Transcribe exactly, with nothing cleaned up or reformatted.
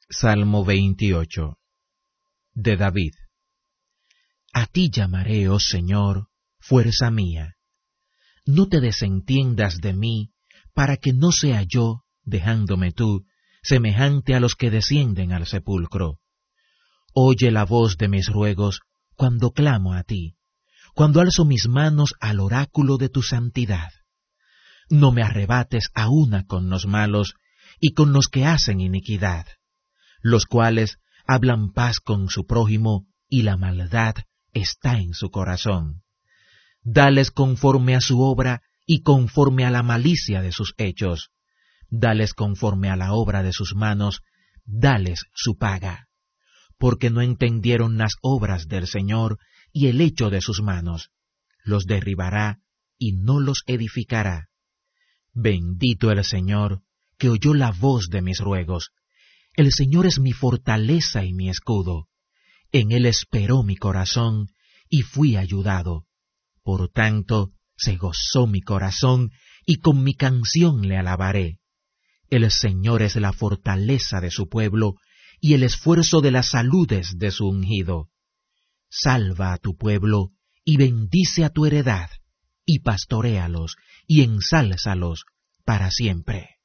Salmo veintiocho. De David. A ti llamaré, oh Señor, fuerza mía. No te desentiendas de mí, para que no sea yo, dejándome tú, semejante a los que descienden al sepulcro. Oye la voz de mis ruegos cuando clamo a ti, cuando alzo mis manos al oráculo de tu santidad. No me arrebates a una con los malos y con los que hacen iniquidad, los cuales hablan paz con su prójimo y la maldad está en su corazón. Dales conforme a su obra y conforme a la malicia de sus hechos. Dales conforme a la obra de sus manos, dales su paga. Porque no entendieron las obras del Señor y el hecho de sus manos. Los derribará y no los edificará. Bendito el Señor, que oyó la voz de mis ruegos. El Señor es mi fortaleza y mi escudo. En Él esperó mi corazón, y fui ayudado. Por tanto, se gozó mi corazón, y con mi canción le alabaré. El Señor es la fortaleza de su pueblo, y el esfuerzo de las saludes de su ungido. Salva a tu pueblo, y bendice a tu heredad, y pastoréalos, y ensálzalos para siempre.